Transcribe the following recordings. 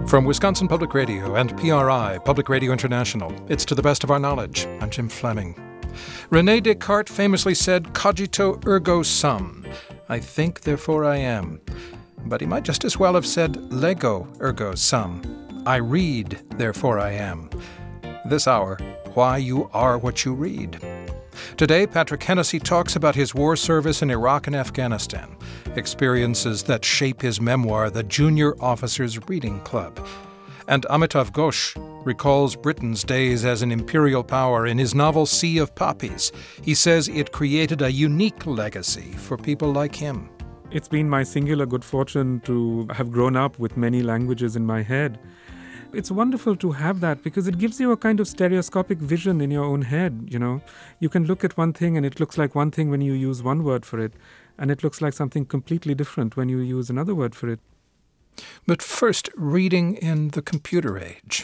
From Wisconsin Public Radio and PRI, Public Radio International, it's To the Best of Our Knowledge. I'm Jim Fleming. René Descartes famously said, "Cogito ergo sum." I think, therefore I am. But he might just as well have said, "Lego ergo sum." I read, therefore I am. This hour, why you are what you read. Today, Patrick Hennessy talks about his war service in Iraq and Afghanistan, experiences that shape his memoir, The Junior Officers Reading Club. And Amitav Ghosh recalls Britain's days as an imperial power in his novel Sea of Poppies. He says it created a unique legacy for people like him. It's been my singular good fortune to have grown up with many languages in my head. It's wonderful to have that because it gives you a kind of stereoscopic vision in your own head, you know. You can look at one thing and it looks like one thing when you use one word for it, and it looks like something completely different when you use another word for it. But first, reading in the computer age.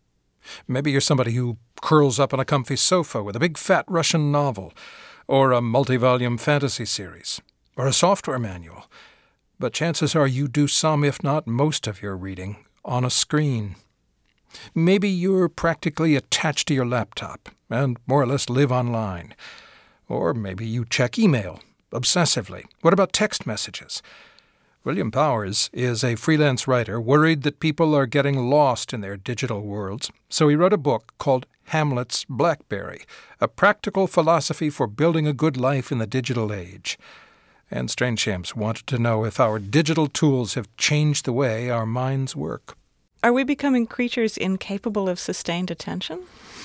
Maybe you're somebody who curls up on a comfy sofa with a big fat Russian novel, or a multi-volume fantasy series, or a software manual. But chances are you do some, if not most of your reading, on a screen. Maybe you're practically attached to your laptop and more or less live online. Or maybe you check email obsessively. What about text messages? William Powers is a freelance writer worried that people are getting lost in their digital worlds, so he wrote a book called Hamlet's BlackBerry, a practical philosophy for building a good life in the digital age. And Strangeham's wanted to know if our digital tools have changed the way our minds work. Are we becoming creatures incapable of sustained attention?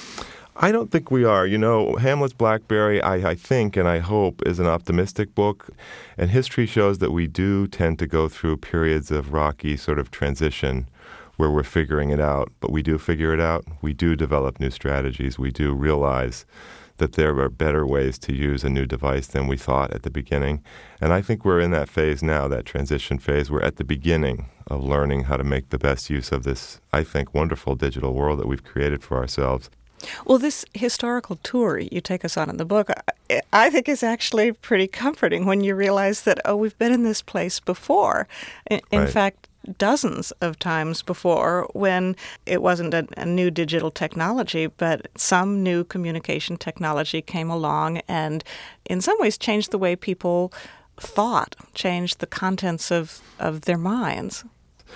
I don't think we are. You know, Hamlet's BlackBerry, I think and I hope, is an optimistic book. And history shows that we do tend to go through periods of rocky sort of transition where we're figuring it out. But we do figure it out. We do develop new strategies. We do realize that there are better ways to use a new device than we thought at the beginning. And I think we're in that phase now, that transition phase. We're at the beginning of learning how to make the best use of this, I think, wonderful digital world that we've created for ourselves. Well, this historical tour you take us on in the book, I think is actually pretty comforting when you realize that, we've been in this place before. In Right. fact, dozens of times before when it wasn't a new digital technology, but some new communication technology came along and in some ways changed the way people thought, changed the contents of their minds.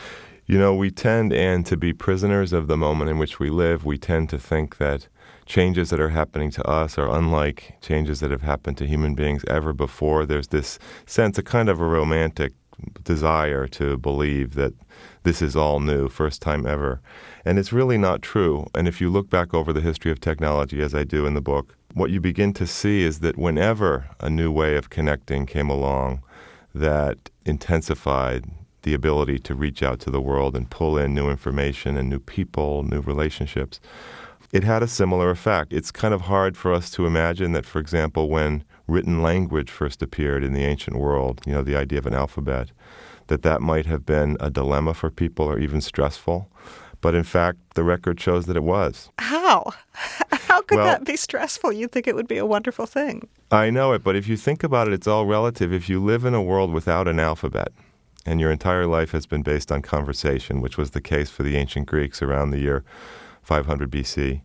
You know, we tend, Anne, to be prisoners of the moment in which we live. We tend to think that changes that are happening to us are unlike changes that have happened to human beings ever before. There's this sense, a kind of a romantic desire to believe that this is all new, first time ever. And it's really not true. And if you look back over the history of technology, as I do in the book, what you begin to see is that whenever a new way of connecting came along that intensified the ability to reach out to the world and pull in new information and new people, new relationships, it had a similar effect. It's kind of hard for us to imagine that, for example, when written language first appeared in the ancient world, you know, the idea of an alphabet, that might have been a dilemma for people or even stressful. But in fact, the record shows that it was. How? How could that be stressful? You'd think it would be a wonderful thing. I know it, but if you think about it, it's all relative. If you live in a world without an alphabet, and your entire life has been based on conversation, which was the case for the ancient Greeks around the year 500 BC,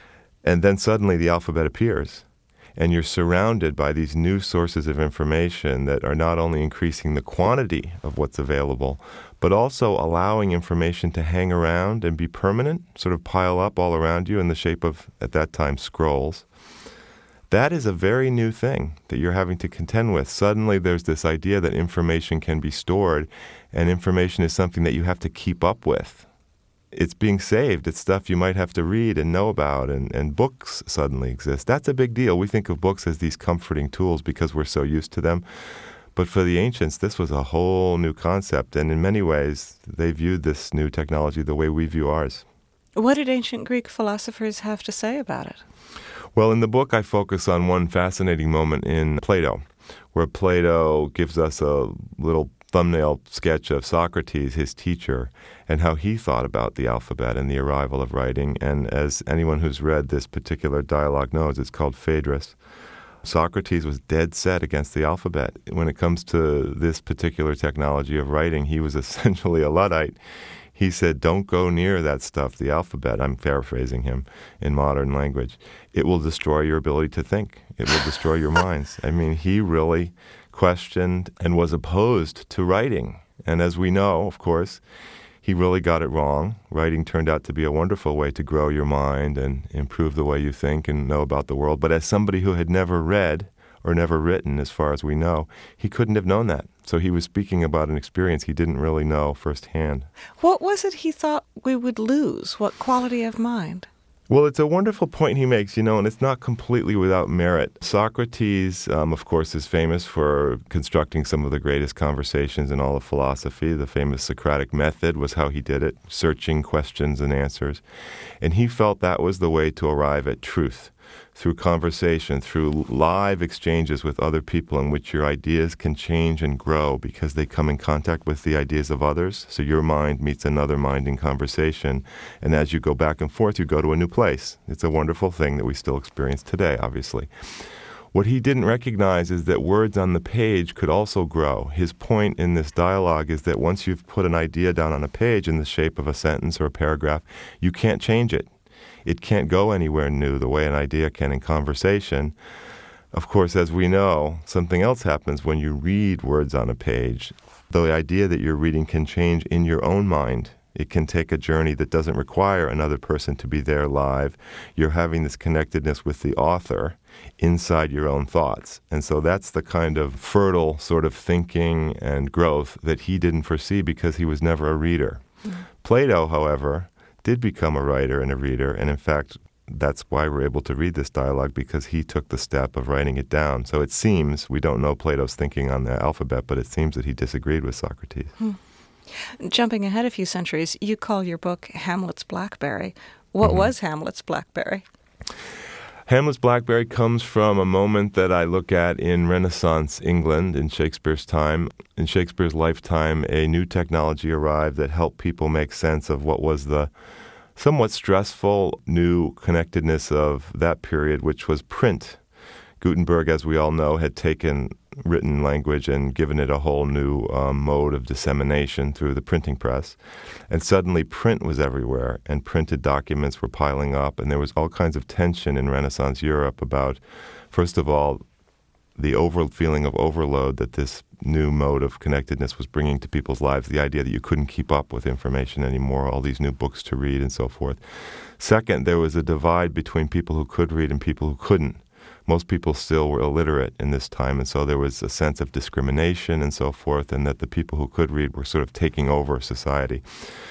and then suddenly the alphabet appears, and you're surrounded by these new sources of information that are not only increasing the quantity of what's available, but also allowing information to hang around and be permanent, sort of pile up all around you in the shape of, at that time, scrolls. That is a very new thing that you're having to contend with. Suddenly there's this idea that information can be stored, and information is something that you have to keep up with. It's being saved. It's stuff you might have to read and know about, and books suddenly exist. That's a big deal. We think of books as these comforting tools because we're so used to them. But for the ancients, this was a whole new concept, and in many ways, they viewed this new technology the way we view ours. What did ancient Greek philosophers have to say about it? Well, in the book, I focus on one fascinating moment in Plato, where Plato gives us a little thumbnail sketch of Socrates, his teacher, and how he thought about the alphabet and the arrival of writing. And as anyone who's read this particular dialogue knows, it's called Phaedrus. Socrates was dead set against the alphabet. When it comes to this particular technology of writing, he was essentially a Luddite. He said, don't go near that stuff, the alphabet. I'm paraphrasing him in modern language. It will destroy your ability to think. It will destroy your minds. I mean, he really questioned and was opposed to writing. And as we know, of course, he really got it wrong. Writing turned out to be a wonderful way to grow your mind and improve the way you think and know about the world. But as somebody who had never read or never written, as far as we know, he couldn't have known that. So he was speaking about an experience he didn't really know firsthand. What was it he thought we would lose? What quality of mind? Well, it's a wonderful point he makes, and it's not completely without merit. Socrates, of course, is famous for constructing some of the greatest conversations in all of philosophy. The famous Socratic method was how he did it, searching questions and answers. And he felt that was the way to arrive at truth, through conversation, through live exchanges with other people in which your ideas can change and grow because they come in contact with the ideas of others. So your mind meets another mind in conversation. And as you go back and forth, you go to a new place. It's a wonderful thing that we still experience today, obviously. What he didn't recognize is that words on the page could also grow. His point in this dialogue is that once you've put an idea down on a page in the shape of a sentence or a paragraph, you can't change it. It can't go anywhere new the way an idea can in conversation. Of course, as we know, something else happens when you read words on a page. The idea that you're reading can change in your own mind. It can take a journey that doesn't require another person to be there live. You're having this connectedness with the author inside your own thoughts. And so that's the kind of fertile sort of thinking and growth that he didn't foresee because he was never a reader. Mm-hmm. Plato, however, did become a writer and a reader, and in fact, that's why we're able to read this dialogue, because he took the step of writing it down. So it seems, we don't know Plato's thinking on the alphabet, but it seems that he disagreed with Socrates. Jumping ahead a few centuries, you call your book Hamlet's Blackberry. What was Hamlet's Blackberry? Hamlet's Blackberry comes from a moment that I look at in Renaissance England in Shakespeare's time. In Shakespeare's lifetime, a new technology arrived that helped people make sense of what was the somewhat stressful new connectedness of that period, which was print. Gutenberg, as we all know, had taken written language and given it a whole new mode of dissemination through the printing press. And suddenly print was everywhere, and printed documents were piling up, and there was all kinds of tension in Renaissance Europe about, first of all, the feeling of overload that this new mode of connectedness was bringing to people's lives, the idea that you couldn't keep up with information anymore, all these new books to read and so forth. Second, there was a divide between people who could read and people who couldn't. Most people still were illiterate in this time, and so there was a sense of discrimination and so forth, and that the people who could read were sort of taking over society.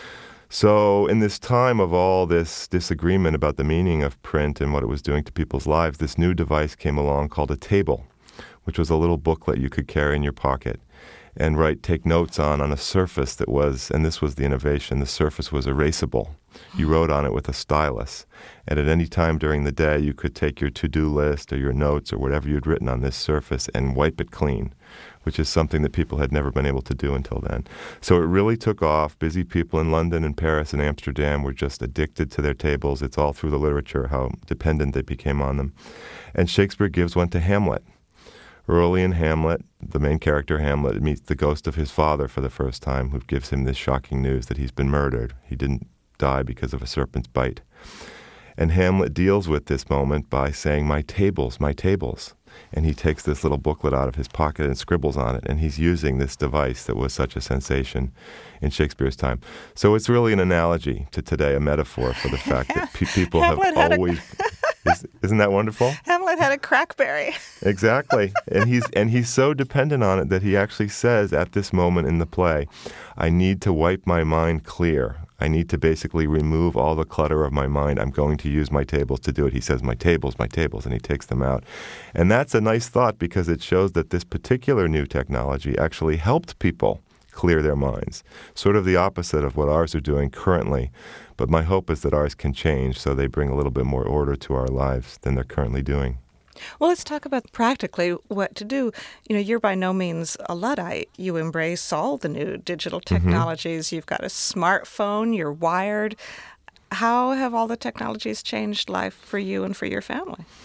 So in this time of all this disagreement about the meaning of print and what it was doing to people's lives, this new device came along called a table, which was a little booklet you could carry in your pocket and take notes on a surface that was, and this was the innovation, the surface was erasable. You wrote on it with a stylus. And at any time during the day, you could take your to-do list or your notes or whatever you'd written on this surface and wipe it clean, which is something that people had never been able to do until then. So it really took off. Busy people in London and Paris and Amsterdam were just addicted to their tables. It's all through the literature how dependent they became on them. And Shakespeare gives one to Hamlet. Early in Hamlet, the main character Hamlet meets the ghost of his father for the first time, who gives him this shocking news that he's been murdered. He didn't die because of a serpent's bite. And Hamlet deals with this moment by saying, my tables, my tables. And he takes this little booklet out of his pocket and scribbles on it. And he's using this device that was such a sensation in Shakespeare's time. So it's really an analogy to today, a metaphor for the fact that people have always... Isn't that wonderful? Hamlet had a crackberry. Exactly. And he's so dependent on it that he actually says at this moment in the play, I need to wipe my mind clear. I need to basically remove all the clutter of my mind. I'm going to use my tables to do it. He says, my tables, and he takes them out. And that's a nice thought because it shows that this particular new technology actually helped people clear their minds, sort of the opposite of what ours are doing currently. But my hope is that ours can change so they bring a little bit more order to our lives than they're currently doing. Well, let's talk about practically what to do. You're by no means a Luddite. You embrace all the new digital technologies. Mm-hmm. You've got a smartphone. You're wired. How have all the technologies changed life for you and for your family?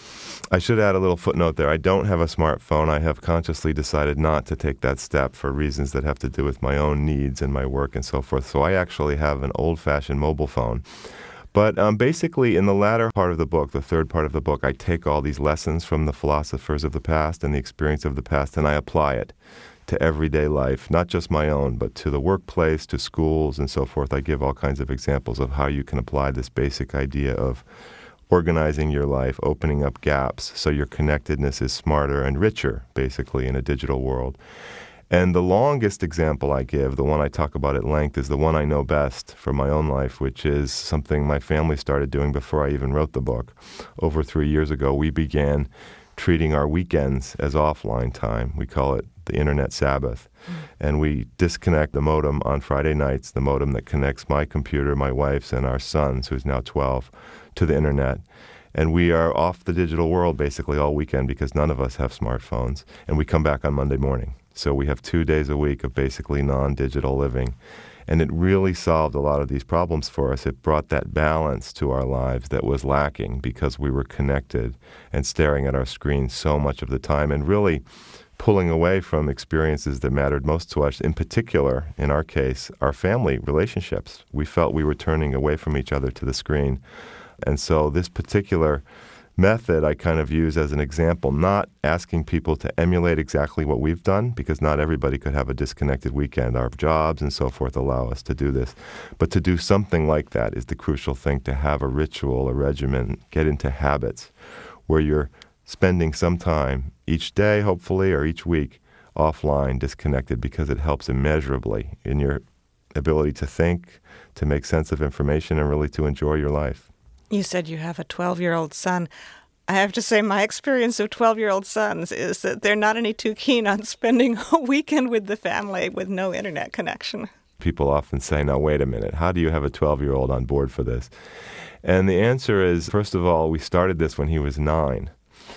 I should add a little footnote there. I don't have a smartphone. I have consciously decided not to take that step for reasons that have to do with my own needs and my work and so forth. So I actually have an old-fashioned mobile phone. But basically, in the latter part of the book, the third part of the book, I take all these lessons from the philosophers of the past and the experience of the past, and I apply it to everyday life, not just my own, but to the workplace, to schools, and so forth. I give all kinds of examples of how you can apply this basic idea of organizing your life, opening up gaps so your connectedness is smarter and richer, basically, in a digital world. And the longest example I give, the one I talk about at length, is the one I know best from my own life, which is something my family started doing before I even wrote the book. Over 3 years ago, we began treating our weekends as offline time. We call it the Internet Sabbath. And we disconnect the modem on Friday nights, the modem that connects my computer, my wife's, and our son's, who's now 12, to the Internet. And we are off the digital world basically all weekend because none of us have smartphones. And we come back on Monday morning. So we have 2 days a week of basically non-digital living. And it really solved a lot of these problems for us. It brought that balance to our lives that was lacking because we were connected and staring at our screens so much of the time and really pulling away from experiences that mattered most to us, in particular, in our case, our family relationships. We felt we were turning away from each other to the screen. And so this particular method I kind of use as an example, not asking people to emulate exactly what we've done, because not everybody could have a disconnected weekend. Our jobs and so forth allow us to do this. But to do something like that is the crucial thing, to have a ritual, a regimen, get into habits where you're spending some time each day, hopefully, or each week offline, disconnected, because it helps immeasurably in your ability to think, to make sense of information, and really to enjoy your life. You said you have a 12-year-old son. I have to say my experience of 12-year-old sons is that they're not any too keen on spending a weekend with the family with no internet connection. People often say, now, wait a minute, how do you have a 12-year-old on board for this? And the answer is, first of all, we started this when he was 9.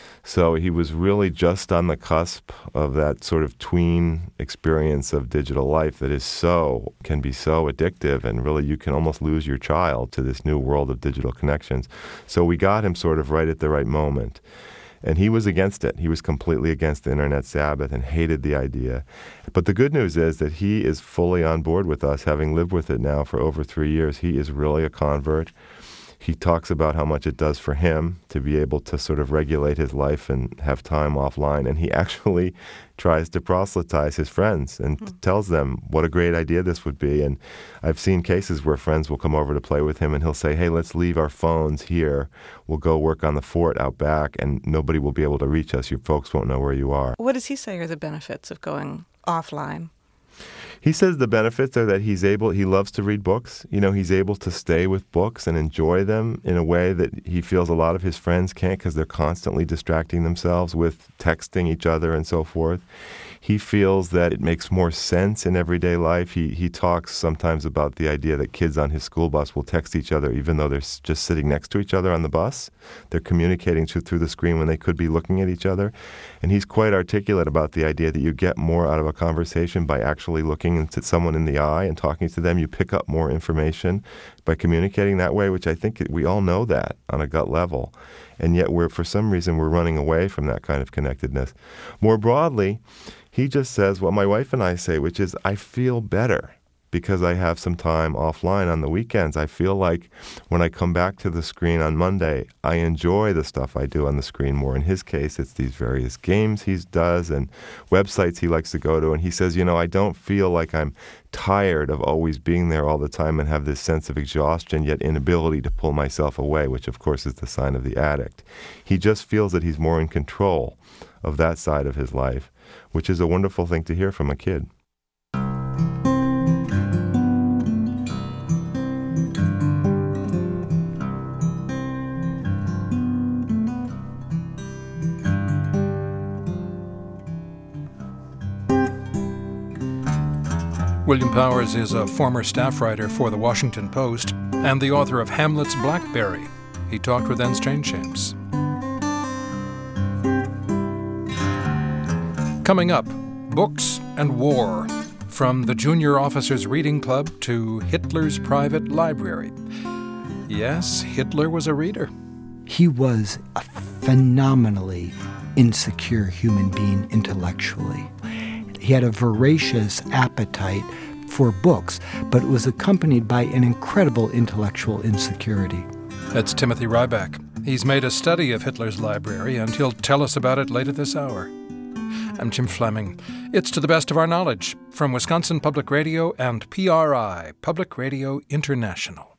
So he was really just on the cusp of that sort of tween experience of digital life that can be so addictive, and really you can almost lose your child to this new world of digital connections. So we got him sort of right at the right moment. And he was against it. He was completely against the Internet Sabbath and hated the idea. But the good news is that he is fully on board with us, having lived with it now for over 3 years. He is really a convert. He talks about how much it does for him to be able to sort of regulate his life and have time offline. And he actually tries to proselytize his friends and tells them what a great idea this would be. And I've seen cases where friends will come over to play with him and he'll say, hey, let's leave our phones here. We'll go work on the fort out back and nobody will be able to reach us. You folks won't know where you are. What does he say are the benefits of going offline? He says the benefits are that he loves to read books. He's able to stay with books and enjoy them in a way that he feels a lot of his friends can't, because they're constantly distracting themselves with texting each other and so forth. He feels that it makes more sense in everyday life. He talks sometimes about the idea that kids on his school bus will text each other even though they're just sitting next to each other on the bus. They're communicating through the screen when they could be looking at each other. And he's quite articulate about the idea that you get more out of a conversation by actually looking into someone in the eye and talking to them. You pick up more information by communicating that way, which I think we all know that on a gut level. And yet for some reason, we're running away from that kind of connectedness. More broadly, he just says what my wife and I say, which is, I feel better because I have some time offline on the weekends. I feel like when I come back to the screen on Monday, I enjoy the stuff I do on the screen more. In his case, it's these various games he does and websites he likes to go to. And he says, I don't feel like I'm tired of always being there all the time and have this sense of exhaustion, yet inability to pull myself away, which of course is the sign of the addict. He just feels that he's more in control of that side of his life, which is a wonderful thing to hear from a kid. William Powers is a former staff writer for The Washington Post and the author of Hamlet's Blackberry. He talked with Anne Strainchamps. Coming up, books and war, from the Junior Officers Reading Club to Hitler's private library. Yes, Hitler was a reader. He was a phenomenally insecure human being intellectually. He had a voracious appetite for books, but it was accompanied by an incredible intellectual insecurity. That's Timothy Ryback. He's made a study of Hitler's library, and he'll tell us about it later this hour. I'm Jim Fleming. It's To the Best of Our Knowledge from Wisconsin Public Radio and PRI, Public Radio International.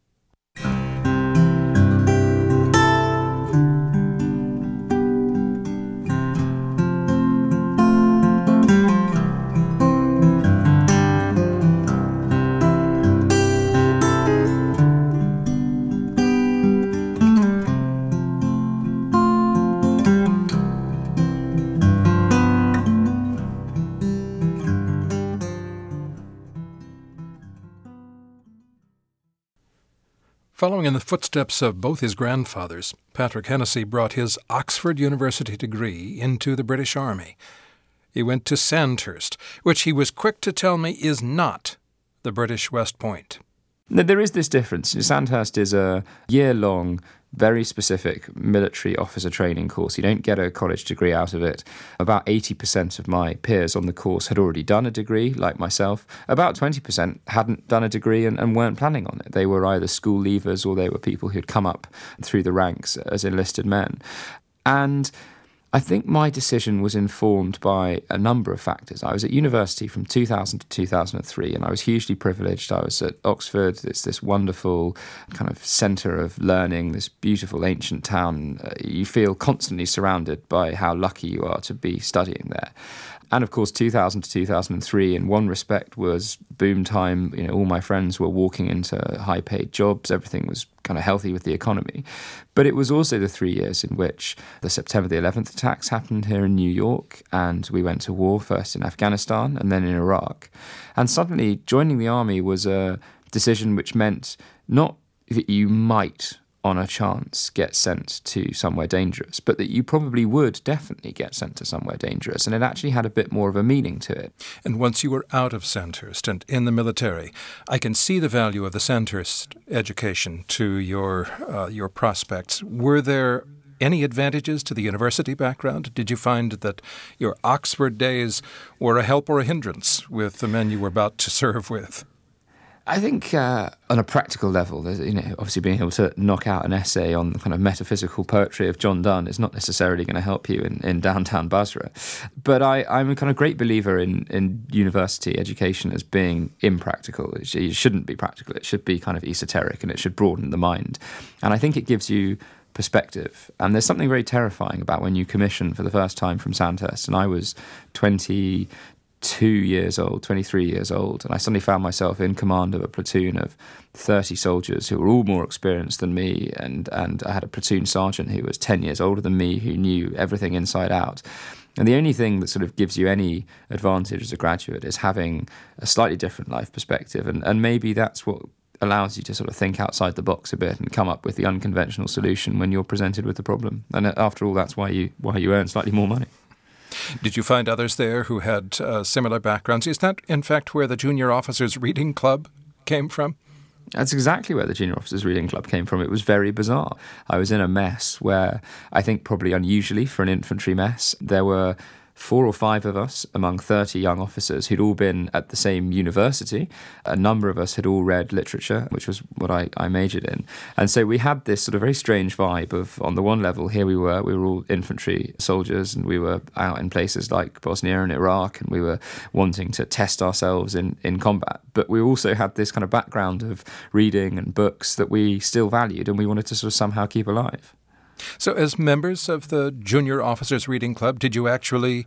Following in the footsteps of both his grandfathers, Patrick Hennessy brought his Oxford University degree into the British Army. He went to Sandhurst, which he was quick to tell me is not the British West Point. There is this difference. Sandhurst is a year-long, very specific military officer training course. You don't get a college degree out of it. About 80% of my peers on the course had already done a degree, like myself. About 20% hadn't done a degree and weren't planning on it. They were either school leavers or they were people who'd come up through the ranks as enlisted men. And I think my decision was informed by a number of factors. I was at university from 2000 to 2003, and I was hugely privileged. I was at Oxford. It's this wonderful kind of centre of learning, this beautiful ancient town. You feel constantly surrounded by how lucky you are to be studying there. And of course, 2000 to 2003, in one respect, was boom time. You know, all my friends were walking into high-paid jobs. Everything was kind of healthy with the economy. But it was also the 3 years in which the September the 11th attacks happened here in New York, and we went to war, first in Afghanistan and then in Iraq. And suddenly, joining the army was a decision which meant not that you might on a chance get sent to somewhere dangerous, but that you probably would definitely get sent to somewhere dangerous, and it actually had a bit more of a meaning to it. And once you were out of Sandhurst and in the military, I can see the value of the Sandhurst education to your prospects. Were there any advantages to the university background? Did you find that your Oxford days were a help or a hindrance with the men you were about to serve with? I think on a practical level, obviously being able to knock out an essay on the kind of metaphysical poetry of John Donne is not necessarily going to help you in downtown Basra. But I'm a kind of great believer in university education as being impractical. It shouldn't be practical. It should be kind of esoteric, and it should broaden the mind. And I think it gives you perspective. And there's something very terrifying about when you commission for the first time from Sandhurst. And I was 23 years old, and I suddenly found myself in command of a platoon of 30 soldiers who were all more experienced than me, and I had a platoon sergeant who was 10 years older than me, who knew everything inside out. And the only thing that sort of gives you any advantage as a graduate is having a slightly different life perspective, and maybe that's what allows you to sort of think outside the box a bit and come up with the unconventional solution when you're presented with the problem. And after all, that's why you earn slightly more money. Did you find others there who had similar backgrounds? Is that, in fact, where the Junior Officers Reading Club came from? That's exactly where the Junior Officers Reading Club came from. It was very bizarre. I was in a mess where, I think probably unusually for an infantry mess, there were 4 or 5 of us among 30 young officers who'd all been at the same university. A number of us had all read literature, which was what I majored in. And so we had this sort of very strange vibe of, on the one level, here we were all infantry soldiers, and we were out in places like Bosnia and Iraq, and we were wanting to test ourselves in combat. But we also had this kind of background of reading and books that we still valued, and we wanted to sort of somehow keep alive. So as members of the Junior Officers Reading Club, did you actually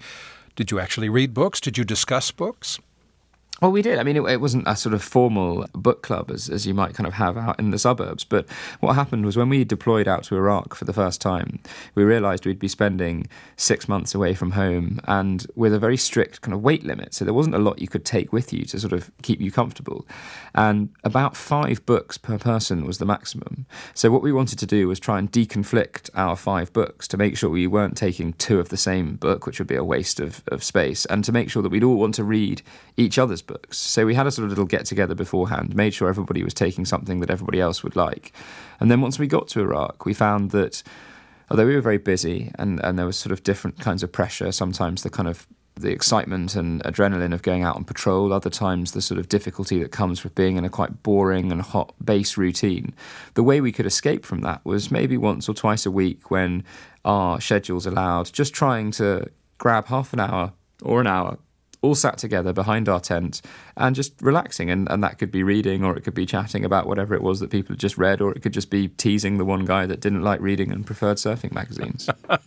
read books? Did you discuss books? Well, we did. I mean, it wasn't a sort of formal book club as you might kind of have out in the suburbs. But what happened was when we deployed out to Iraq for the first time, we realised we'd be spending 6 months away from home and with a very strict kind of weight limit. So there wasn't a lot you could take with you to sort of keep you comfortable. And about 5 books per person was the maximum. So what we wanted to do was try and deconflict our 5 books to make sure we weren't taking 2 of the same book, which would be a waste of space, and to make sure that we'd all want to read each other's books. books. So we had a sort of little get-together beforehand, made sure everybody was taking something that everybody else would like. And then once we got to Iraq, we found that although we were very busy and there was sort of different kinds of pressure, sometimes the excitement and adrenaline of going out on patrol, other times the sort of difficulty that comes with being in a quite boring and hot base routine. The way we could escape from that was maybe once or twice a week when our schedules allowed, just trying to grab half an hour or an hour, all sat together behind our tent and just relaxing. And that could be reading, or it could be chatting about whatever it was that people had just read, or it could just be teasing the one guy that didn't like reading and preferred surfing magazines.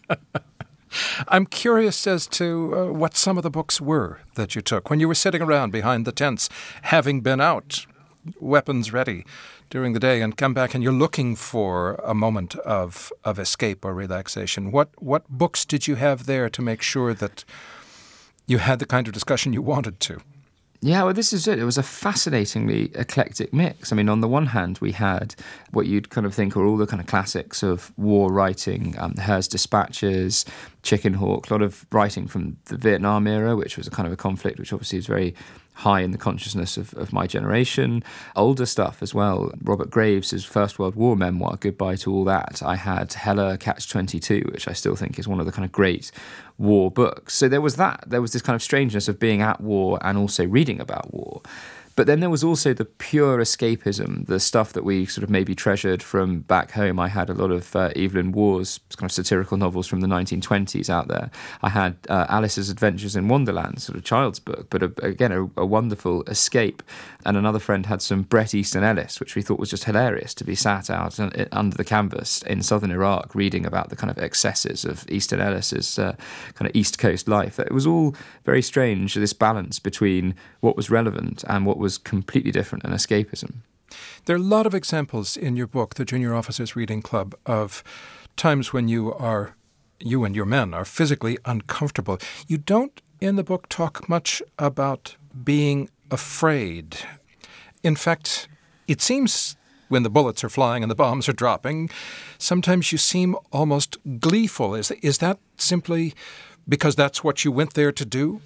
I'm curious as to what some of the books were that you took when you were sitting around behind the tents, having been out, weapons ready during the day, and come back and you're looking for a moment of escape or relaxation. What books did you have there to make sure that you had the kind of discussion you wanted to? Yeah, well, this is it. It was a fascinatingly eclectic mix. I mean, on the one hand, we had what you'd kind of think are all the kind of classics of war writing, Herr's Dispatches, Chicken Hawk, a lot of writing from the Vietnam era, which was a kind of a conflict which obviously is very high in the consciousness of my generation. Older stuff as well. Robert Graves' First World War memoir, Goodbye to All That. I had Heller, Catch-22, which I still think is one of the kind of great war books. So there was that. There was this kind of strangeness of being at war and also reading about war. But then there was also the pure escapism, the stuff that we sort of maybe treasured from back home. I had a lot of Evelyn Waugh's kind of satirical novels from the 1920s out there. I had Alice's Adventures in Wonderland, sort of child's book, but again, a wonderful escape. And another friend had some Bret Easton Ellis, which we thought was just hilarious, to be sat out under the canvas in southern Iraq reading about the kind of excesses of Easton Ellis's kind of East Coast life. It was all very strange, this balance between what was relevant and what was completely different, and escapism. There are a lot of examples in your book, The Junior Officers Reading Club, of times when you and your men are physically uncomfortable. You don't, in the book, talk much about being afraid. In fact, it seems when the bullets are flying and the bombs are dropping, sometimes you seem almost gleeful. Is that simply because that's what you went there to do?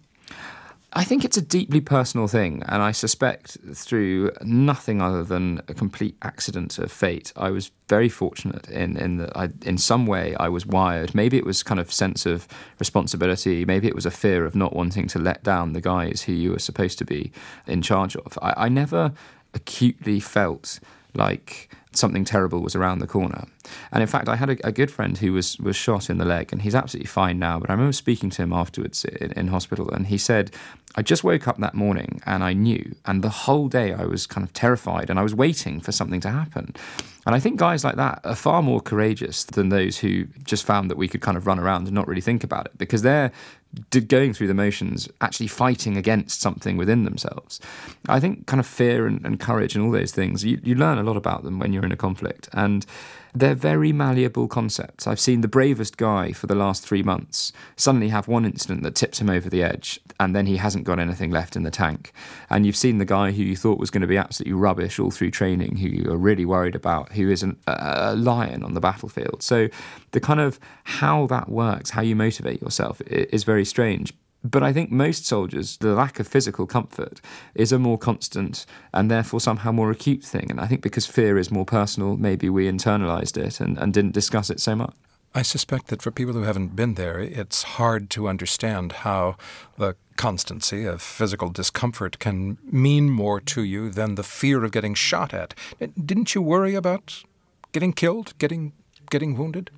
I think it's a deeply personal thing, and I suspect through nothing other than a complete accident of fate, I was very fortunate in that in some way I was wired. Maybe it was kind of sense of responsibility. Maybe it was a fear of not wanting to let down the guys who you were supposed to be in charge of. I never acutely felt like something terrible was around the corner. And in fact, I had a good friend who was shot in the leg, and he's absolutely fine now. But I remember speaking to him afterwards in hospital, and he said, I just woke up that morning and I knew. And the whole day I was kind of terrified, and I was waiting for something to happen. And I think guys like that are far more courageous than those who just found that we could kind of run around and not really think about it, because they're going through the motions, actually fighting against something within themselves. I think kind of fear and courage and all those things, you learn a lot about them when you're in a conflict. And they're very malleable concepts. I've seen the bravest guy for the last 3 months suddenly have one incident that tips him over the edge, and then he hasn't got anything left in the tank. And you've seen the guy who you thought was going to be absolutely rubbish all through training, who you are really worried about, who is a lion on the battlefield. So the kind of how that works, how you motivate yourself, is very strange. But I think most soldiers, the lack of physical comfort is a more constant and therefore somehow more acute thing. And I think because fear is more personal, maybe we internalised it and didn't discuss it so much. I suspect that for people who haven't been there, it's hard to understand how the constancy of physical discomfort can mean more to you than the fear of getting shot at. Didn't you worry about getting killed, getting wounded?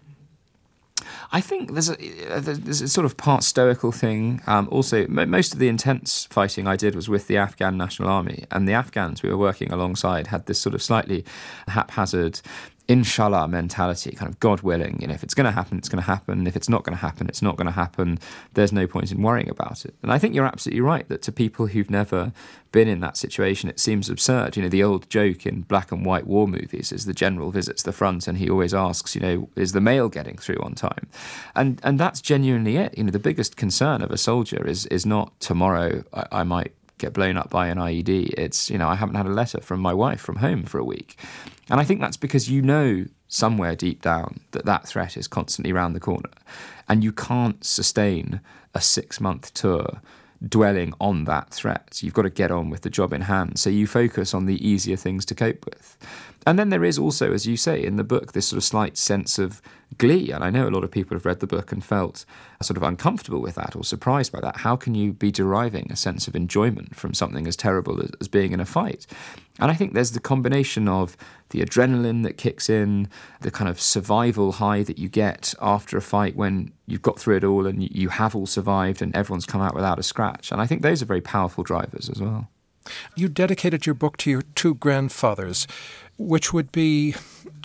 I think there's a sort of part stoical thing. Also, most of the intense fighting I did was with the Afghan National Army, and the Afghans we were working alongside had this sort of slightly haphazard inshallah mentality, kind of God willing, if it's going to happen, it's going to happen. If it's not going to happen, it's not going to happen. There's no point in worrying about it. And I think you're absolutely right that to people who've never been in that situation, it seems absurd. The old joke in black and white war movies is the general visits the front and he always asks, is the mail getting through on time? And that's genuinely it. The biggest concern of a soldier is not tomorrow I might get blown up by an IED. It's, I haven't had a letter from my wife from home for a week. And I think that's because somewhere deep down that threat is constantly around the corner. And you can't sustain a 6-month tour dwelling on that threat. You've got to get on with the job in hand. So you focus on the easier things to cope with. And then there is also, as you say, in the book, this sort of slight sense of glee. And I know a lot of people have read the book and felt sort of uncomfortable with that or surprised by that. How can you be deriving a sense of enjoyment from something as terrible as being in a fight? And I think there's the combination of the adrenaline that kicks in, the kind of survival high that you get after a fight when you've got through it all and you have all survived and everyone's come out without a scratch. And I think those are very powerful drivers as well. You dedicated your book to your two grandfathers, which would be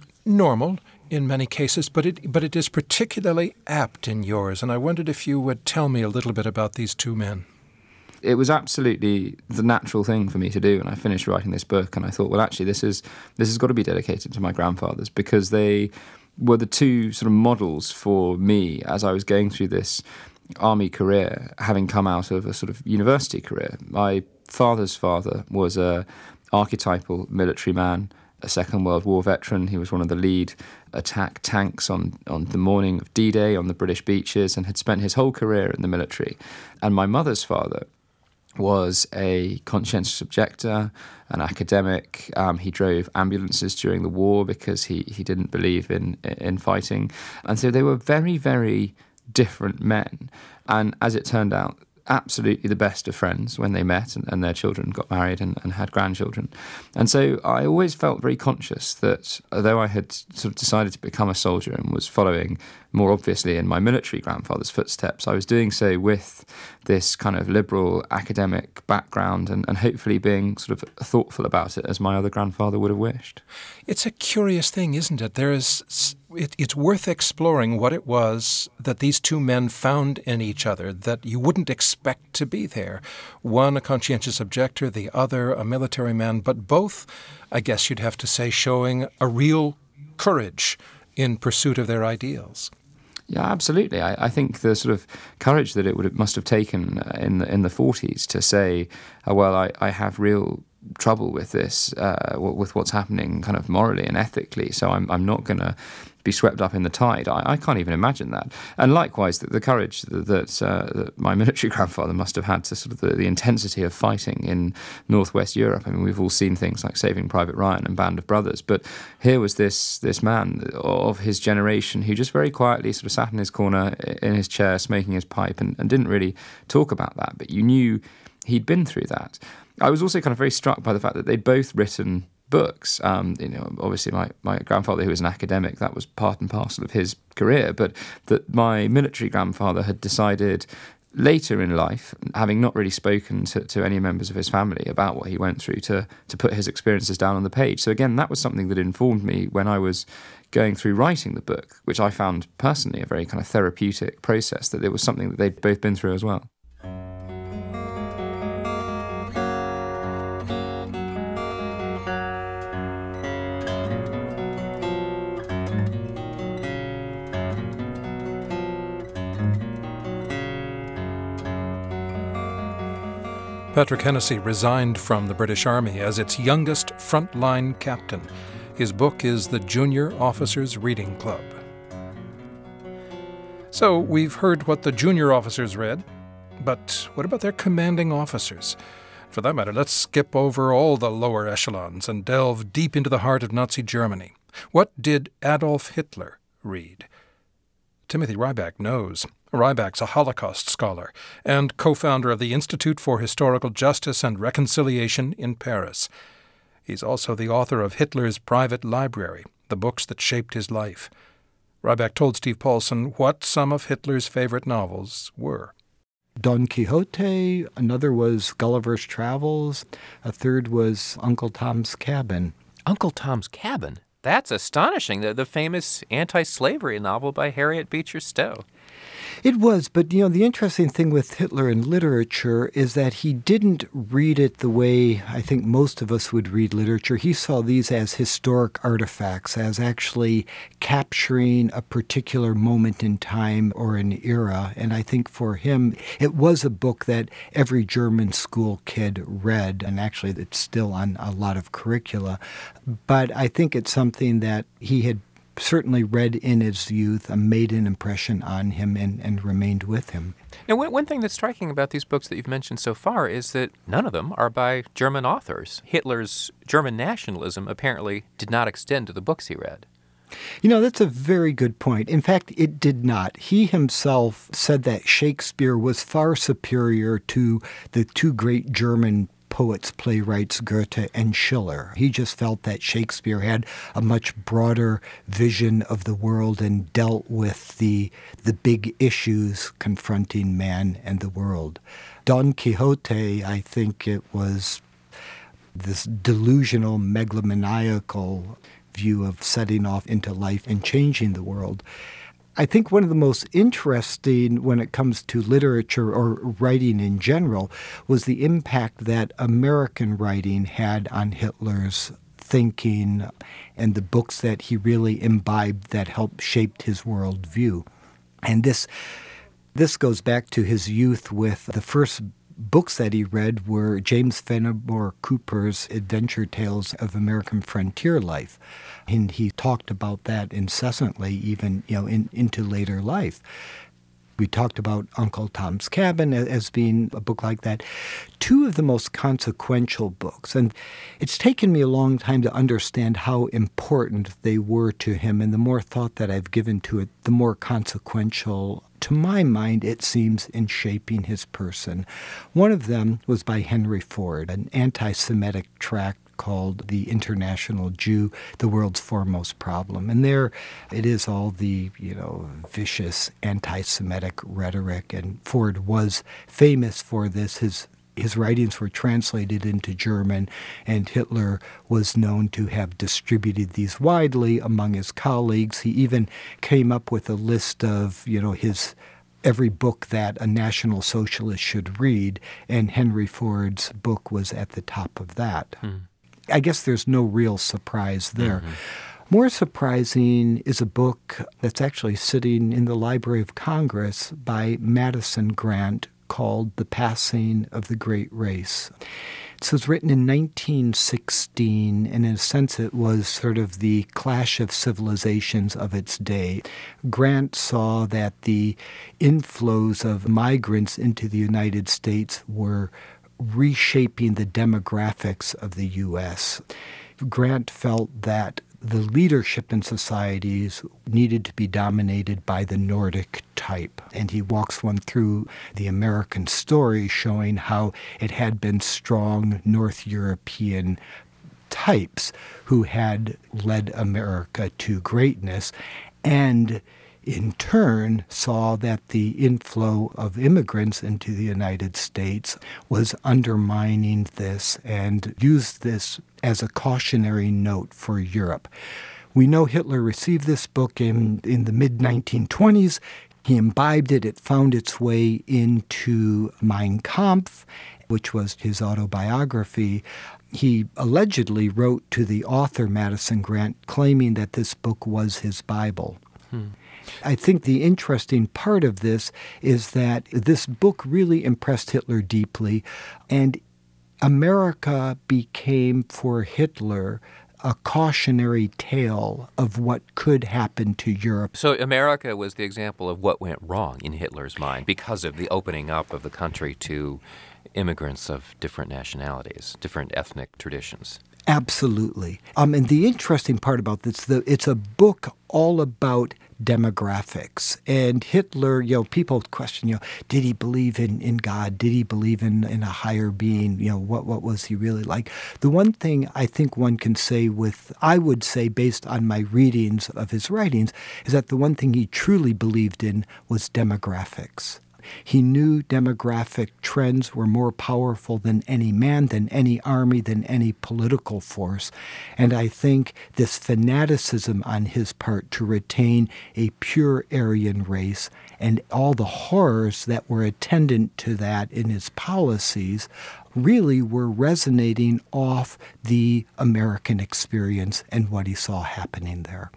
normal in many cases, but it is particularly apt in yours. And I wondered if you would tell me a little bit about these two men. It was absolutely the natural thing for me to do. And I finished writing this book and I thought, well, actually, this has got to be dedicated to my grandfathers, because they were the two sort of models for me as I was going through this army career, having come out of a sort of university career. My father's father was a archetypal military man, a Second World War veteran. He was one of the lead attack tanks on the morning of D-Day on the British beaches and had spent his whole career in the military. And my mother's father was a conscientious objector, an academic. He drove ambulances during the war because he didn't believe in fighting. And so they were very, very different men. And as it turned out, absolutely the best of friends when they met and their children got married and had grandchildren. And so I always felt very conscious that although I had sort of decided to become a soldier and was following more obviously in my military grandfather's footsteps, I was doing so with this kind of liberal academic background and hopefully being sort of thoughtful about it as my other grandfather would have wished. It's a curious thing, isn't it? It's worth exploring what it was that these two men found in each other that you wouldn't expect to be there. One a conscientious objector, the other a military man, but both, I guess you'd have to say, showing a real courage in pursuit of their ideals. Yeah, absolutely. I think the sort of courage that it must have taken in the 40s to say, I have real trouble with this, with what's happening kind of morally and ethically, so I'm not going to be swept up in the tide. I can't even imagine that. And likewise, the courage that my military grandfather must have had to sort of the intensity of fighting in northwest Europe. I mean, we've all seen things like Saving Private Ryan and Band of Brothers, but here was this man of his generation who just very quietly sort of sat in his corner in his chair smoking his pipe and didn't really talk about that, but you knew he'd been through that. I was also kind of very struck by the fact that they'd both written books. Obviously my grandfather, who was an academic, that was part and parcel of his career, but that my military grandfather had decided later in life, having not really spoken to any members of his family about what he went through, to put his experiences down on the page. So again, that was something that informed me when I was going through writing the book, which I found personally a very kind of therapeutic process, that it was something that they'd both been through as well. Patrick Hennessy resigned from the British Army as its youngest frontline captain. His book is The Junior Officers Reading Club. So we've heard what the junior officers read, but what about their commanding officers? For that matter, let's skip over all the lower echelons and delve deep into the heart of Nazi Germany. What did Adolf Hitler read? Timothy Ryback knows. Ryback's a Holocaust scholar and co-founder of the Institute for Historical Justice and Reconciliation in Paris. He's also the author of Hitler's Private Library, the books that shaped his life. Ryback told Steve Paulson what some of Hitler's favorite novels were. Don Quixote, another was Gulliver's Travels, a third was Uncle Tom's Cabin. Uncle Tom's Cabin? That's astonishing, the famous anti-slavery novel by Harriet Beecher Stowe. It was, but the interesting thing with Hitler in literature is that he didn't read it the way I think most of us would read literature. He saw these as historic artifacts, as actually capturing a particular moment in time or an era. And I think for him, it was a book that every German school kid read, and actually it's still on a lot of curricula. But I think it's something that he had certainly read in his youth, made an impression on him and remained with him. Now, one thing that's striking about these books that you've mentioned so far is that none of them are by German authors. Hitler's German nationalism apparently did not extend to the books he read. That's a very good point. In fact, it did not. He himself said that Shakespeare was far superior to the two great German poets, playwrights, Goethe and Schiller. He just felt that Shakespeare had a much broader vision of the world and dealt with the big issues confronting man and the world. Don Quixote, I think it was this delusional, megalomaniacal view of setting off into life and changing the world. I think one of the most interesting when it comes to literature or writing in general was the impact that American writing had on Hitler's thinking and the books that he really imbibed that helped shape his worldview. And this goes back to his youth with the first books that he read were James Fenimore Cooper's Adventure Tales of American Frontier Life. And he talked about that incessantly, even into later life. We talked about Uncle Tom's Cabin as being a book like that. Two of the most consequential books, and it's taken me a long time to understand how important they were to him, and the more thought that I've given to it, the more consequential, to my mind, it seems, in shaping his person. One of them was by Henry Ford, an anti-Semitic tract called The International Jew, the World's Foremost Problem. And there it is all the, vicious anti-Semitic rhetoric, and Ford was famous for this. His writings were translated into German, and Hitler was known to have distributed these widely among his colleagues. He even came up with a list of, his every book that a National Socialist should read, and Henry Ford's book was at the top of that. I guess there's no real surprise there. More surprising is a book that's actually sitting in the Library of Congress by Madison Grant called The Passing of the Great Race. So it was written in 1916, and in a sense it was sort of the clash of civilizations of its day. Grant saw that the inflows of migrants into the United States were reshaping the demographics of the U.S. Grant felt that the leadership in societies needed to be dominated by the Nordic type. And he walks one through the American story, showing how it had been strong North European types who had led America to greatness, and in turn saw that the inflow of immigrants into the United States was undermining this and used this as a cautionary note for Europe. We know Hitler received this book in the mid-1920s. He imbibed it. It found its way into Mein Kampf, which was his autobiography. He allegedly wrote to the author, Madison Grant, claiming that this book was his Bible. I think the interesting part of this is that this book really impressed Hitler deeply, and America became for Hitler a cautionary tale of what could happen to Europe. So America was the example of what went wrong in Hitler's mind because of the opening up of the country to immigrants of different nationalities, different ethnic traditions. Absolutely. And the interesting part about this, it's a book all about demographics. And Hitler, people question, did he believe in God? Did he believe in a higher being? What was he really like? The one thing I think one can say I would say based on my readings of his writings, is that the one thing he truly believed in was demographics. He knew demographic trends were more powerful than any man, than any army, than any political force. And I think this fanaticism on his part to retain a pure Aryan race and all the horrors that were attendant to that in his policies really were resonating off the American experience and what he saw happening there.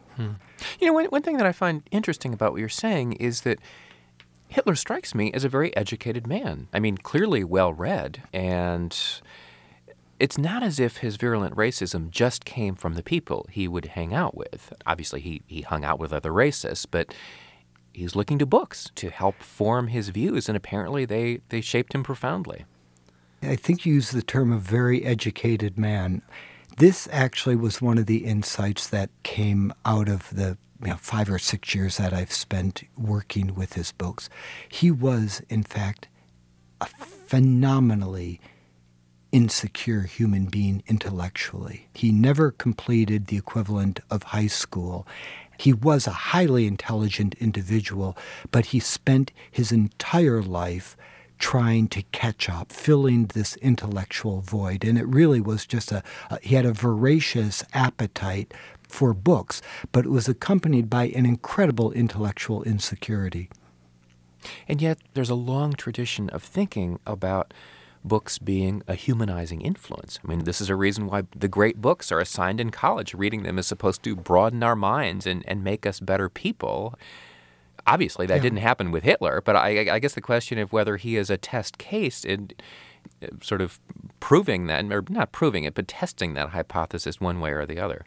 One thing that I find interesting about what you're saying is that Hitler strikes me as a very educated man. I mean, clearly well-read, and it's not as if his virulent racism just came from the people he would hang out with. Obviously, he hung out with other racists, but he's looking to books to help form his views, and apparently they shaped him profoundly. I think you used the term a very educated man. This actually was one of the insights that came out of the 5 or 6 years that I've spent working with his books. He was, in fact, a phenomenally insecure human being intellectually. He never completed the equivalent of high school. He was a highly intelligent individual, but he spent his entire life trying to catch up, filling this intellectual void. And it really was just he had a voracious appetite for books, but it was accompanied by an incredible intellectual insecurity. And yet there's a long tradition of thinking about books being a humanizing influence. I mean, this is a reason why the great books are assigned in college. Reading them is supposed to broaden our minds and make us better people. Obviously, that didn't happen with Hitler, but I guess the question of whether he is a test case in sort of proving that, or not proving it, but testing that hypothesis one way or the other.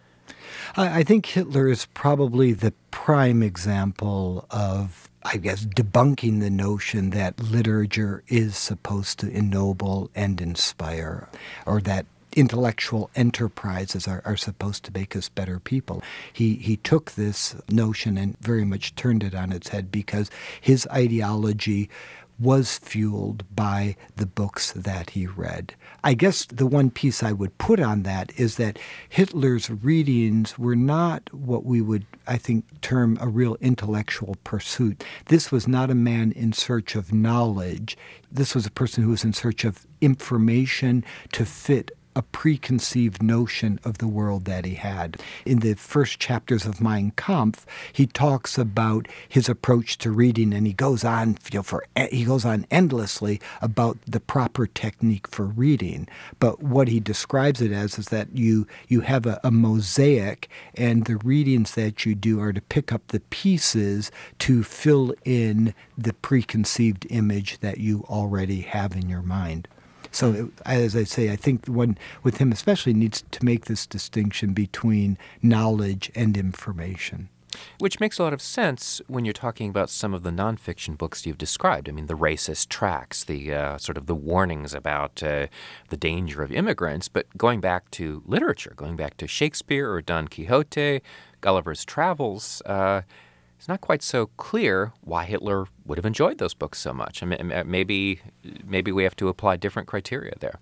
I think Hitler is probably the prime example of, I guess, debunking the notion that literature is supposed to ennoble and inspire, or that intellectual enterprises are supposed to make us better people. He took this notion and very much turned it on its head because his ideology was fueled by the books that he read. I guess the one piece I would put on that is that Hitler's readings were not what we would, I think, term a real intellectual pursuit. This was not a man in search of knowledge. This was a person who was in search of information to fit a preconceived notion of the world that he had. In the first chapters of Mein Kampf, he talks about his approach to reading, and he goes on, endlessly about the proper technique for reading. But what he describes it as is that you have a mosaic, and the readings that you do are to pick up the pieces to fill in the preconceived image that you already have in your mind. So, as I say, I think one with him especially needs to make this distinction between knowledge and information. Which makes a lot of sense when you're talking about some of the nonfiction books you've described. I mean, the racist tracts, the sort of the warnings about the danger of immigrants. But going back to literature, going back to Shakespeare or Don Quixote, Gulliver's Travels, it's not quite so clear why Hitler would have enjoyed those books so much. I mean, maybe we have to apply different criteria there.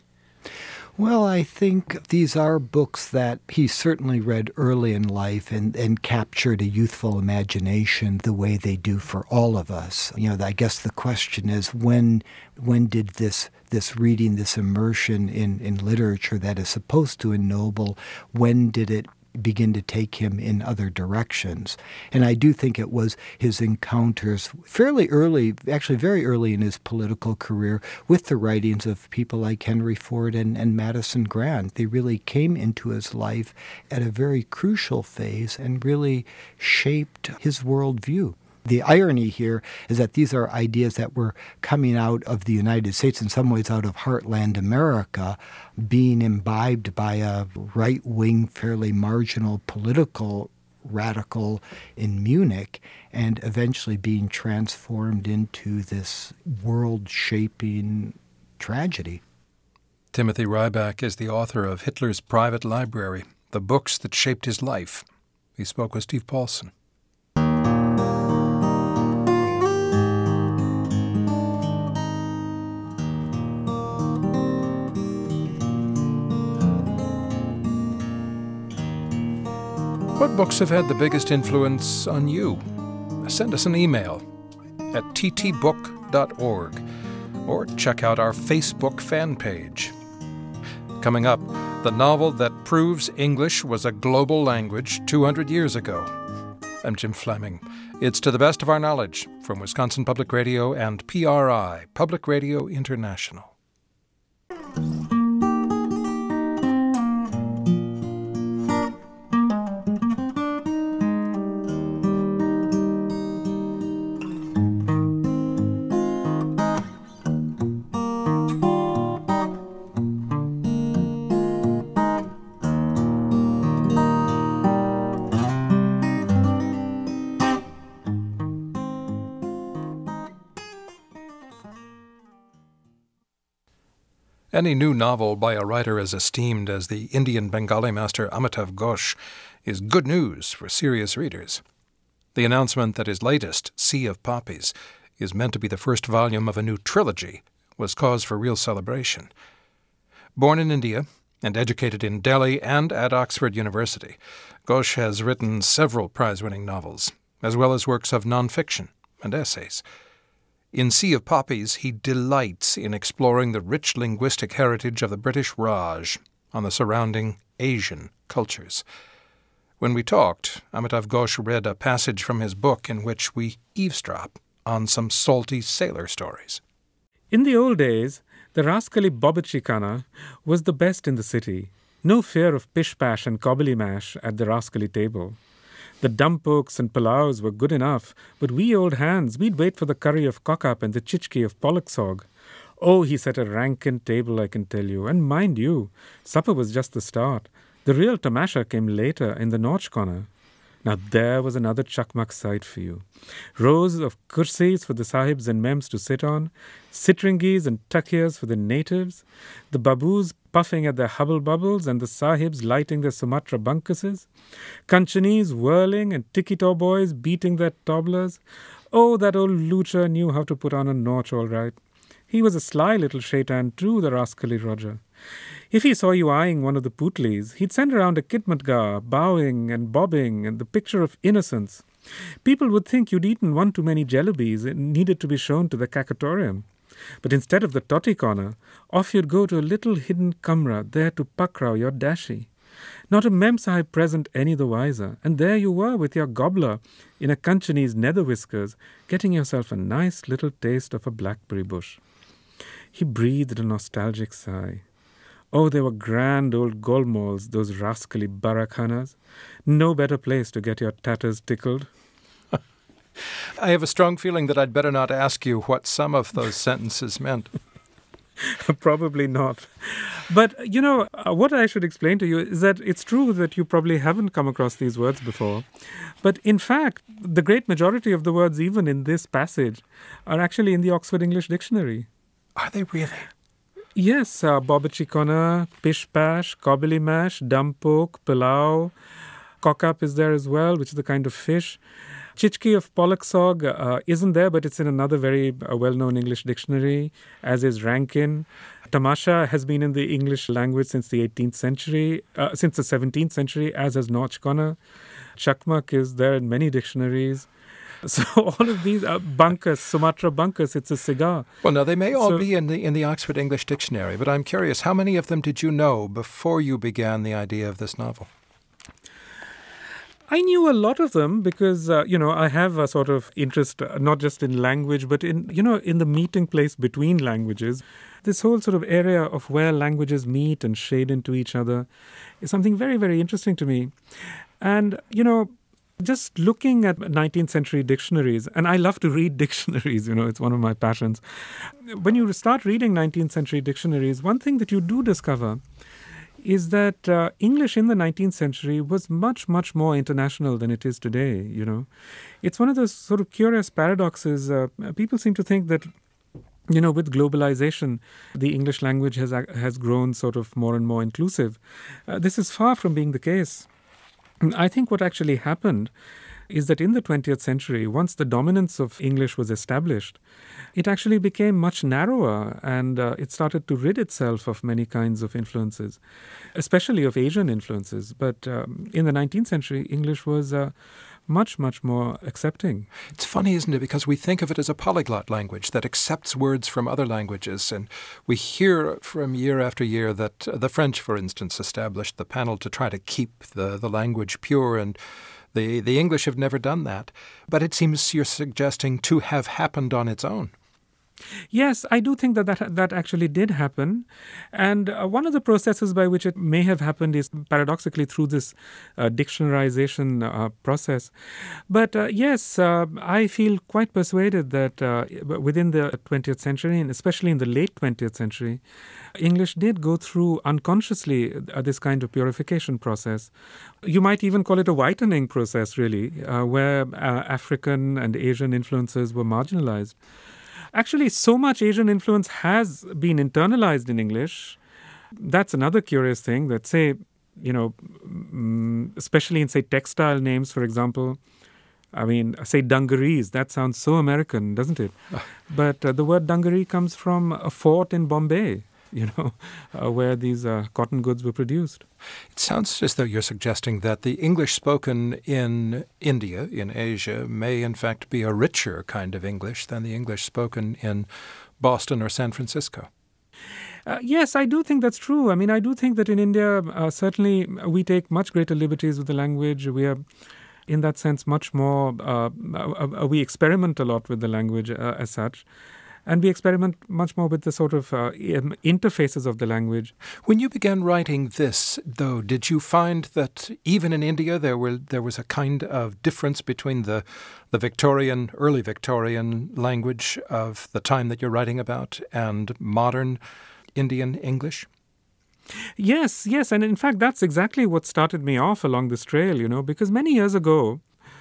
Well, I think these are books that he certainly read early in life and captured a youthful imagination the way they do for all of us. I guess the question is when did this reading, this immersion in literature that is supposed to ennoble, when did it begin to take him in other directions? And I do think it was his encounters fairly early, actually very early in his political career, with the writings of people like Henry Ford and Madison Grant. They really came into his life at a very crucial phase and really shaped his worldview. The irony here is that these are ideas that were coming out of the United States, in some ways out of heartland America, being imbibed by a right-wing, fairly marginal political radical in Munich, and eventually being transformed into this world-shaping tragedy. Timothy Ryback is the author of Hitler's Private Library, The Books That Shaped His Life. He spoke with Steve Paulson. What books have had the biggest influence on you? Send us an email at ttbook.org or check out our Facebook fan page. Coming up, the novel that proves English was a global language 200 years ago. I'm Jim Fleming. It's To the Best of Our Knowledge from Wisconsin Public Radio and PRI, Public Radio International. Any new novel by a writer as esteemed as the Indian Bengali master Amitav Ghosh is good news for serious readers. The announcement that his latest, Sea of Poppies, is meant to be the first volume of a new trilogy was cause for real celebration. Born in India and educated in Delhi and at Oxford University, Ghosh has written several prize-winning novels, as well as works of non-fiction and essays. In Sea of Poppies, he delights in exploring the rich linguistic heritage of the British Raj on the surrounding Asian cultures. When we talked, Amitav Ghosh read a passage from his book in which we eavesdrop on some salty sailor stories. In the old days, the rascally Bobachikana was the best in the city. No fear of pish-pash and cobbly mash at the rascally table. The dumpokes and palaus were good enough, but we old hands, we'd wait for the curry of cock-up and the chichki of pollocksog. Oh, he set a rankin table, I can tell you. And mind you, supper was just the start. The real tamasha came later in the North corner. Now there was another chakmak sight for you. Rows of kursis for the sahibs and mems to sit on, sitringis and takias for the natives, the babus puffing at their hubble bubbles and the sahibs lighting their Sumatra bunkuses, Kanchanis whirling and tikito boys beating their toblers. Oh, that old lucha knew how to put on a notch all right. He was a sly little shaitan too, the rascally Roger. If he saw you eyeing one of the putlis, he'd send around a kitmatgar, bowing and bobbing, and the picture of innocence. People would think you'd eaten one too many jalebis and needed to be shown to the cacatorium. But instead of the toti corner, off you'd go to a little hidden kamra there to pakrao your dashi. Not a mem sahib present any the wiser, and there you were with your gobbler in a Kanchani's nether whiskers, getting yourself a nice little taste of a blackberry bush. He breathed a nostalgic sigh. Oh, they were grand old golmols, those rascally barakhanas. No better place to get your tatters tickled. I have a strong feeling that I'd better not ask you what some of those sentences meant. Probably not. But, what I should explain to you is that it's true that you probably haven't come across these words before. But in fact, the great majority of the words, even in this passage, are actually in the Oxford English Dictionary. Are they really? Yes, Bobachikana, pish-pash, cobbly mash, dumpok, pilau, cock-up is there as well, which is the kind of fish. Chichki of pollocksog isn't there, but it's in another very well-known English dictionary, as is rankin. Tamasha has been in the English language since the 18th century, since the 17th century, as has Nochkona. Chakmak is there in many dictionaries. So all of these bunkus, Sumatra bunkus, it's a cigar. Well, now they may all be in the Oxford English Dictionary, but I'm curious, how many of them did you know before you began the idea of this novel? I knew a lot of them because, I have a sort of interest, not just in language, but in the meeting place between languages. This whole sort of area of where languages meet and shade into each other is something very, very interesting to me. And, just looking at 19th century dictionaries, and I love to read dictionaries, it's one of my passions. When you start reading 19th century dictionaries, one thing that you do discover is that English in the 19th century was much, much more international than it is today, It's one of those sort of curious paradoxes. People seem to think that, with globalization, the English language has grown sort of more and more inclusive. This is far from being the case. I think what actually happened is that in the 20th century, once the dominance of English was established, it actually became much narrower and it started to rid itself of many kinds of influences, especially of Asian influences. But in the 19th century, English was much, much more accepting. It's funny, isn't it? Because we think of it as a polyglot language that accepts words from other languages. And we hear from year after year that the French, for instance, established the panel to try to keep the language pure. And the English have never done that. But it seems you're suggesting to have happened on its own. Yes, I do think that actually did happen. And one of the processes by which it may have happened is paradoxically through this dictionarization process. But yes, I feel quite persuaded that within the 20th century, and especially in the late 20th century, English did go through unconsciously this kind of purification process. You might even call it a whitening process, really, where African and Asian influences were marginalized. Actually, so much Asian influence has been internalized in English. That's another curious thing that, say, especially in, say, textile names, for example. I mean, say dungarees, that sounds so American, doesn't it? But the word dungaree comes from a fort in Bombay, where these cotton goods were produced. It sounds as though you're suggesting that the English spoken in India, in Asia, may in fact be a richer kind of English than the English spoken in Boston or San Francisco. Yes, I do think that's true. I mean, I do think that in India, certainly we take much greater liberties with the language. We are, in that sense, much more, we experiment a lot with the language as such. And we experiment much more with the sort of interfaces of the language. When you began writing this, though, did you find that even in India there was a kind of difference between the Victorian, early Victorian language of the time that you're writing about and modern Indian English? Yes. And in fact, that's exactly what started me off along this trail, because many years ago,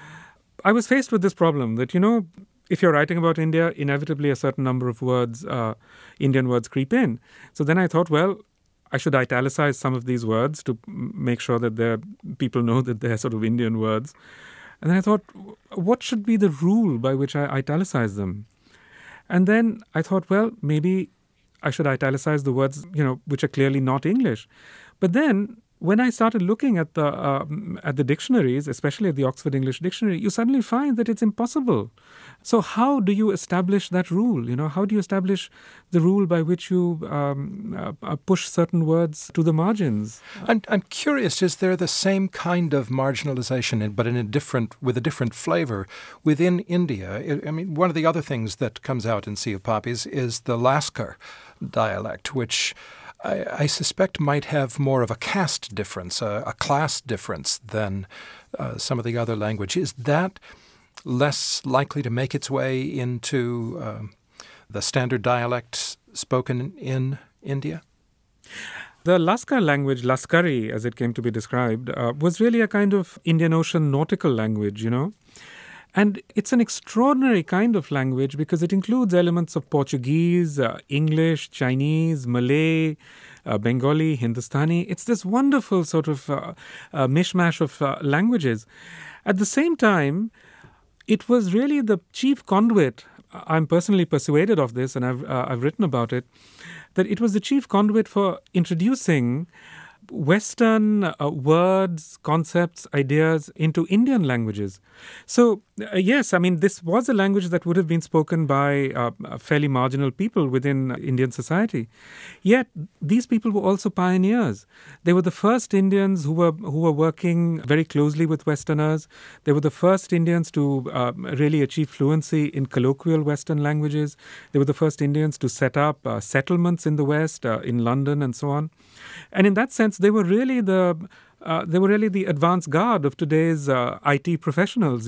I was faced with this problem that, if you're writing about India, inevitably a certain number of words, Indian words creep in. So then I thought, well, I should italicize some of these words to make sure that people know that they're sort of Indian words. And then I thought, what should be the rule by which I italicize them? And then I thought, well, maybe I should italicize the words, which are clearly not English. But then when I started looking at the dictionaries, especially at the Oxford English Dictionary, you suddenly find that it's impossible. So how do you establish that rule? How do you establish the rule by which you push certain words to the margins? I'm curious, is there the same kind of marginalization, but with a different flavor within India? I mean, one of the other things that comes out in Sea of Poppies is the Lascar dialect, which I suspect might have more of a caste difference, a class difference than some of the other language. Is that less likely to make its way into the standard dialect spoken in India? The Lascar language, Laskari, as it came to be described, was really a kind of Indian Ocean nautical language, And it's an extraordinary kind of language because it includes elements of Portuguese, English, Chinese, Malay, Bengali, Hindustani. It's this wonderful sort of mishmash of languages. At the same time, it was really the chief conduit. I'm personally persuaded of this, and I've written about it, that it was the chief conduit for introducing Western words, concepts, ideas into Indian languages. So, yes, I mean, this was a language that would have been spoken by fairly marginal people within Indian society. Yet, these people were also pioneers. They were the first Indians who were working very closely with Westerners. They were the first Indians to really achieve fluency in colloquial Western languages. They were the first Indians to set up settlements in the West, in London and so on. And in that sense, they were really the advance guard of today's IT professionals,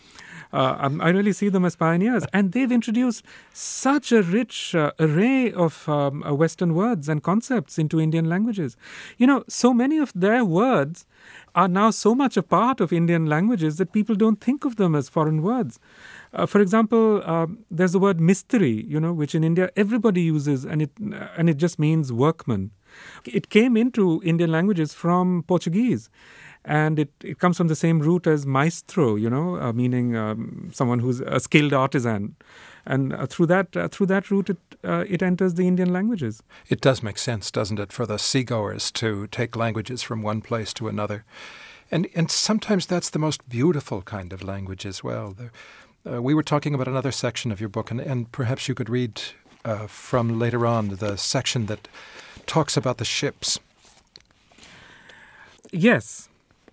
I really see them as pioneers. And they've introduced such a rich array of Western words and concepts into Indian languages. So many of their words are now so much a part of Indian languages that people don't think of them as foreign words. For example, there's the word mistri, which in India everybody uses, and it just means workman. It came into Indian languages from Portuguese, and it comes from the same root as maestro, meaning someone who's a skilled artisan. And through that route, it enters the Indian languages. It does make sense, doesn't it, for the seagoers to take languages from one place to another. And sometimes that's the most beautiful kind of language as well. We were talking about another section of your book, and perhaps you could read from later on the section that talks about the ships. Yes.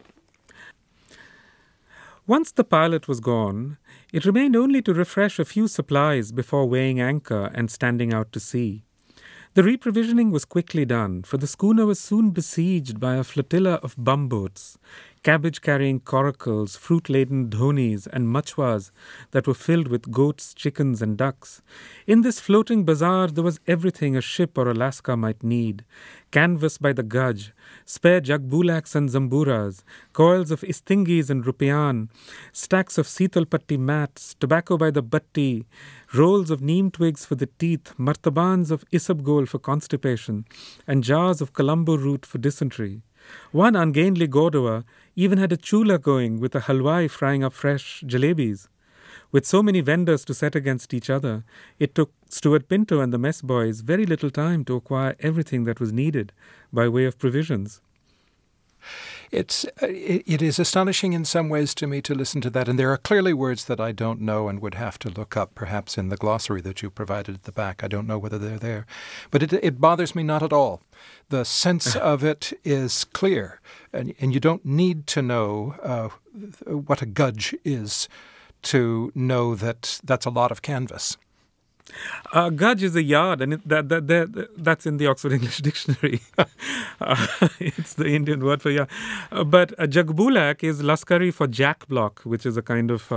Once the pilot was gone, it remained only to refresh a few supplies before weighing anchor and standing out to sea. The reprovisioning was quickly done, for the schooner was soon besieged by a flotilla of bumboats, cabbage-carrying coracles, fruit-laden dhonis, and machwas that were filled with goats, chickens, and ducks. In this floating bazaar, there was everything a ship or a lascar might need. Canvas by the gaj, spare jagbulaks and zamburas, coils of istingis and rupian, stacks of sitalpatti mats, tobacco by the batti, rolls of neem twigs for the teeth, martabans of isabgol for constipation, and jars of Colombo root for dysentery. One ungainly Gordoa even had a chula going with a halwai frying up fresh jalebis. With so many vendors to set against each other, it took Stuart Pinto and the mess boys very little time to acquire everything that was needed by way of provisions. It is astonishing in some ways to me to listen to that, and there are clearly words that I don't know and would have to look up, perhaps in the glossary that you provided at the back. I don't know whether they're there. But it bothers me not at all. The sense of it is clear, and you don't need to know what a gudge is to know that that's a lot of canvas. Gudge is a yard, and that's in the Oxford English Dictionary. It's the Indian word for yard. But a jagbulak is Laskari for jack block, which is a kind of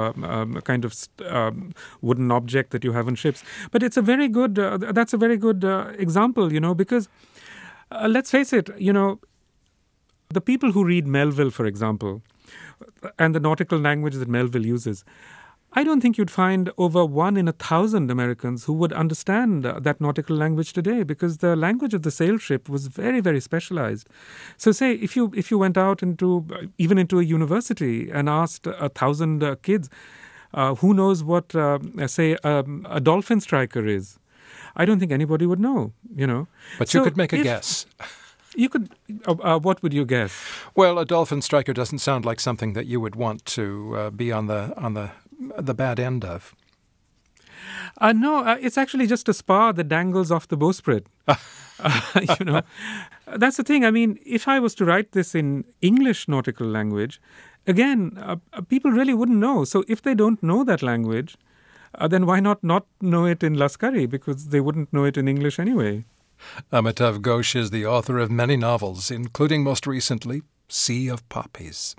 wooden object that you have on ships. But it's a very good. That's a very good example, because let's face it, the people who read Melville, for example, and the nautical language that Melville uses, I don't think you'd find over 1 in 1,000 Americans who would understand that nautical language today, because the language of the sail ship was very, very specialized. So say if you went out into a university and asked 1,000 kids, who knows what, a dolphin striker is? I don't think anybody would know, But so you could make a guess. You could. What would you guess? Well, a dolphin striker doesn't sound like something that you would want to be on the bad end of. No, it's actually just a spar that dangles off the bowsprit. That's the thing. I mean, if I was to write this in English nautical language, again, people really wouldn't know. So if they don't know that language, then why not know it in Laskari? Because they wouldn't know it in English anyway. Amitav Ghosh is the author of many novels, including most recently, Sea of Poppies.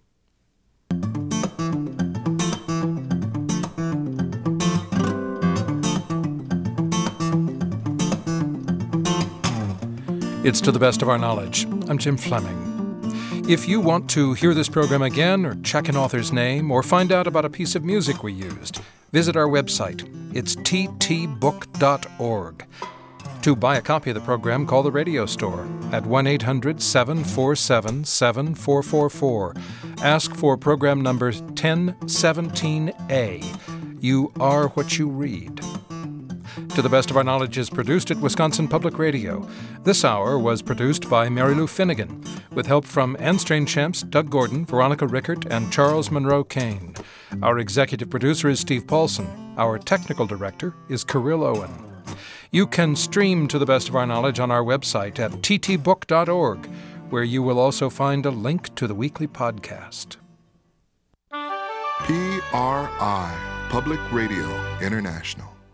It's To the Best of Our Knowledge. I'm Jim Fleming. If you want to hear this program again, or check an author's name, or find out about a piece of music we used, visit our website. It's ttbook.org. To buy a copy of the program, call the radio store at 1-800-747-7444. Ask for program number 1017A. You are what you read. To the Best of Our Knowledge is produced at Wisconsin Public Radio. This hour was produced by Mary Lou Finnegan, with help from Anne Strainchamps, Doug Gordon, Veronica Rickert, and Charles Monroe Kane. Our executive producer is Steve Paulson. Our technical director is Kirill Owen. You can stream To the Best of Our Knowledge on our website at ttbook.org, where you will also find a link to the weekly podcast. PRI, Public Radio International.